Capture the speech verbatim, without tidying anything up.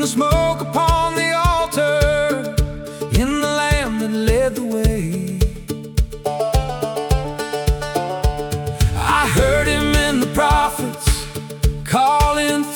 the smoke upon the altar, in the Lamb that led the way. I heard him in the prophets calling